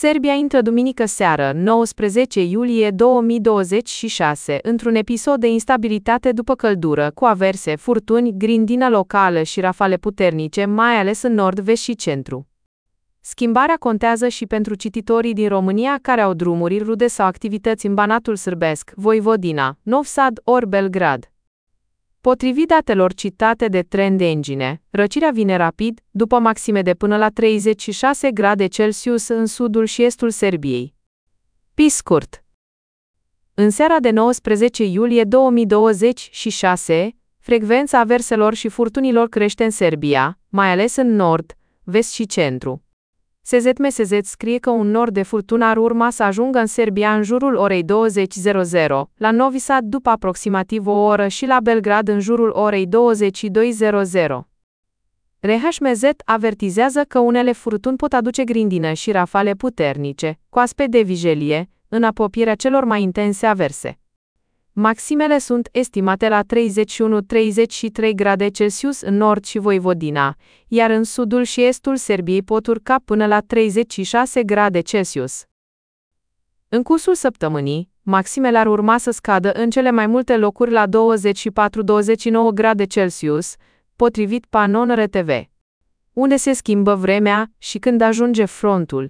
Serbia intră duminică seară, 19 iulie 2026, într-un episod de instabilitate după căldură, cu averse, furtuni, grindină locală și rafale puternice, mai ales în nord, vest și centru. Schimbarea contează și pentru cititorii din România care au drumuri rude sau activități în Banatul Sârbesc, Voivodina, Novi Sad ori Belgrad. Potrivit datelor citate de Trend Engine, răcirea vine rapid, după maxime de până la 36 grade Celsius în sudul și estul Serbiei. Pe scurt, în seara de 19 iulie 2026, frecvența averselor și furtunilor crește în Serbia, mai ales în nord, vest și centru. SZMSZ scrie că un nord de furtună ar urma să ajungă în Serbia în jurul orei 20:00, la Novi Sad după aproximativ o oră și la Belgrad în jurul orei 22:00. RHMZ avertizează că unele furtuni pot aduce grindină și rafale puternice, cu aspect de vijelie, în apropierea celor mai intense averse. Maximele sunt estimate la 31-33 grade Celsius în nord și Voivodina, iar în sudul și estul Serbiei pot urca până la 36 grade Celsius. În cursul săptămânii, maximele ar urma să scadă în cele mai multe locuri la 24-29 grade Celsius, potrivit Panon RTV. Unde se schimbă vremea și când ajunge frontul.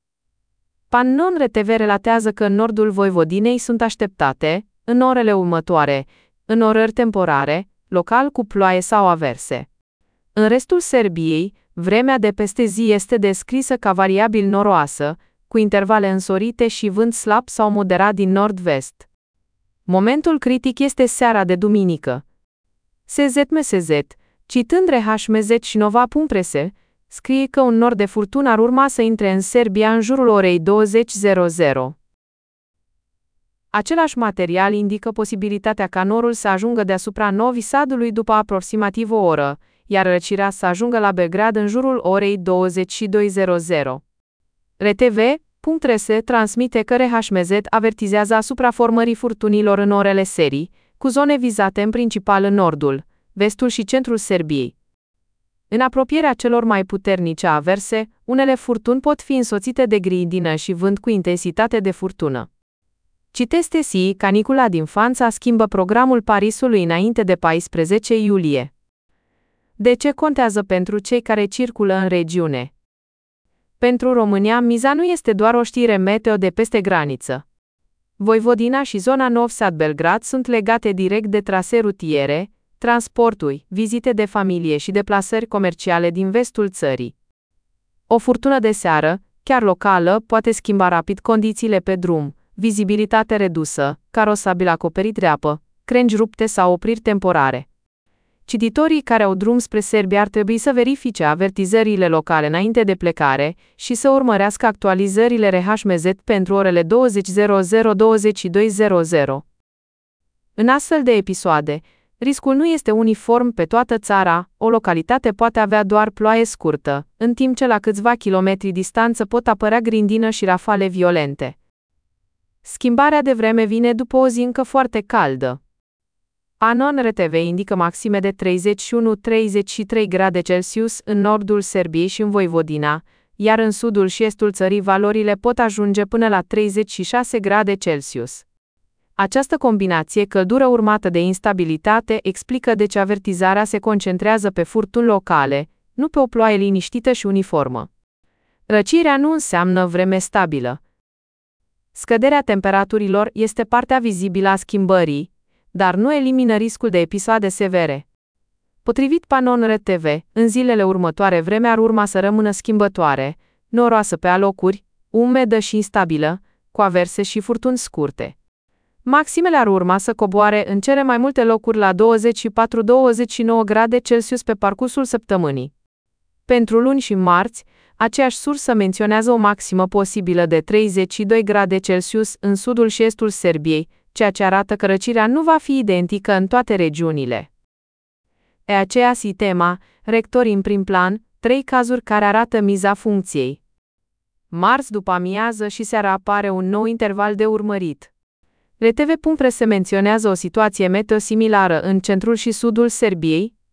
Panon RTV relatează că în nordul Voivodinei sunt așteptate, în orele următoare, în orări temporare, local cu ploaie sau averse. În restul Serbiei, vremea de peste zi este descrisă ca variabil noroasă, cu intervale însorite și vânt slab sau moderat din nord-vest. Momentul critic este seara de duminică. SZMSZ, citând RHMZ și Nova.rs, scrie că un nord de furtună ar urma să intre în Serbia în jurul orei 20:00. Același material indică posibilitatea ca norul să ajungă deasupra Novi Sadului după aproximativ o oră, iar răcirea să ajungă la Belgrad în jurul orei 22:00. RTV.rs transmite că RHMZ avertizează asupra formării furtunilor în orele serii, cu zone vizate în principal în nordul, vestul și centrul Serbiei. În apropierea celor mai puternice averse, unele furtuni pot fi însoțite de grindină și vânt cu intensitate de furtună. Citeste SI, canicula din Franța schimbă programul Parisului înainte de 14 iulie. De ce contează pentru cei care circulă în regiune? Pentru România, miza nu este doar o știre meteo de peste graniță. Voivodina și zona Novi Sad-Belgrad sunt legate direct de trasee rutiere, transporturi, vizite de familie și deplasări comerciale din vestul țării. O furtună de seară, chiar locală, poate schimba rapid condițiile pe drum. Vizibilitate redusă, carosabil acoperit de apă, crengi rupte sau opriri temporare. Cititorii care au drum spre Serbia ar trebui să verifice avertizările locale înainte de plecare și să urmărească actualizările RHMZ pentru orele 20:00-22:00. În astfel de episoade, riscul nu este uniform pe toată țara, o localitate poate avea doar ploaie scurtă, în timp ce la câțiva kilometri distanță pot apărea grindină și rafale violente. Schimbarea de vreme vine după o zi încă foarte caldă. Panon RTV indică maxime de 31-33 grade Celsius în nordul Serbiei și în Voivodina, iar în sudul și estul țării valorile pot ajunge până la 36 grade Celsius. Această combinație, căldură urmată de instabilitate, explică de ce avertizarea se concentrează pe furtuni locale, nu pe o ploaie liniștită și uniformă. Răcirea nu înseamnă vreme stabilă. Scăderea temperaturilor este partea vizibilă a schimbării, dar nu elimină riscul de episoade severe. Potrivit Panon RTV, în zilele următoare vremea ar urma să rămână schimbătoare, noroasă pe alocuri, umedă și instabilă, cu averse și furtuni scurte. Maximele ar urma să coboare în cele mai multe locuri la 24-29 grade Celsius pe parcursul săptămânii. Pentru luni și marți, aceeași sursă menționează o maximă posibilă de 32 grade Celsius în sudul și estul Serbiei, ceea ce arată că răcirea nu va fi identică în toate regiunile. E aceeași tema, rectori în prim plan, 3 cazuri care arată miza funcției. Marți după amiază și seara apare un nou interval de urmărit. RTV.rs se menționează o situație meteo similară în centrul și sudul Serbiei,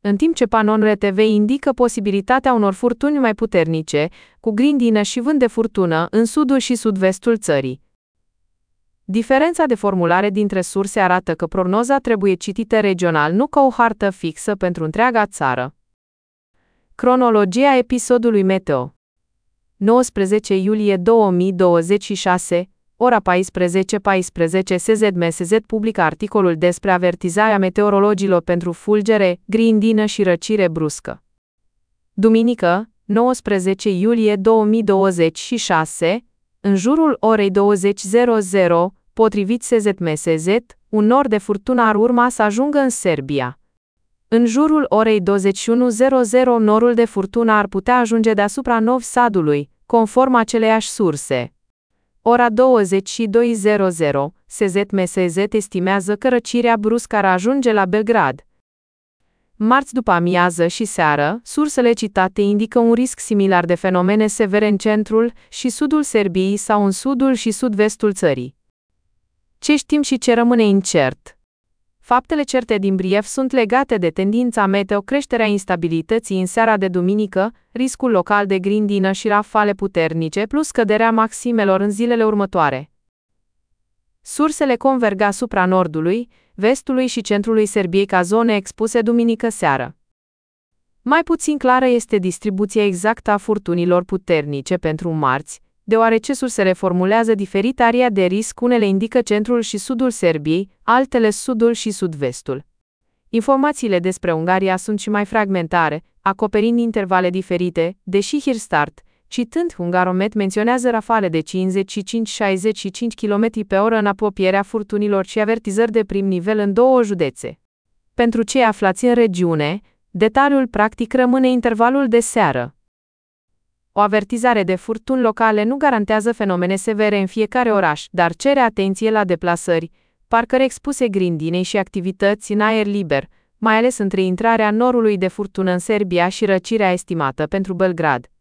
în timp ce panoul RTV indică posibilitatea unor furtuni mai puternice, cu grindină și vânt de furtună în sudul și sud-vestul țării. Diferența de formulare dintre surse arată că prognoza trebuie citită regional, nu ca o hartă fixă pentru întreaga țară. Cronologia episodului meteo. 19 iulie 2026, ora 14:14 SZMSZ publică articolul despre avertizarea meteorologilor pentru fulgere, grindină și răcire bruscă. Duminică, 19 iulie 2026, în jurul orei 20:00, potrivit SZMSZ, un nor de furtună ar urma să ajungă în Serbia. În jurul orei 21:00, norul de furtună ar putea ajunge deasupra Novi Sadului, conform aceleiași surse. Ora 22:00, SZMSZ estimează că răcirea bruscă ar ajunge la Belgrad. Marți după amiază și seară, sursele citate indică un risc similar de fenomene severe în centrul și sudul Serbiei sau în sudul și sud-vestul țării. Ce știm și ce rămâne incert? Faptele certe din brief sunt legate de tendința meteo, creșterea instabilității în seara de duminică, riscul local de grindină și rafale puternice plus scăderea maximelor în zilele următoare. Sursele converg asupra nordului, vestului și centrului Serbiei ca zone expuse duminică seară. Mai puțin clară este distribuția exactă a furtunilor puternice pentru marți, deoarece sursele formulează diferit aria de risc, unele indică centrul și sudul Serbiei, altele sudul și sud-vestul. Informațiile despre Ungaria sunt și mai fragmentare, acoperind intervale diferite, deși Hírstart, citând Hungaromet, menționează rafale de 55-65 km/h în apropierea furtunilor și avertizări de prim nivel în două județe. Pentru cei aflați în regiune, detaliul practic rămâne intervalul de seară. O avertizare de furtuni locale nu garantează fenomene severe în fiecare oraș, dar cere atenție la deplasări, parcări expuse grindinei și activități în aer liber, mai ales între intrarea norului de furtună în Serbia și răcirea estimată pentru Belgrad.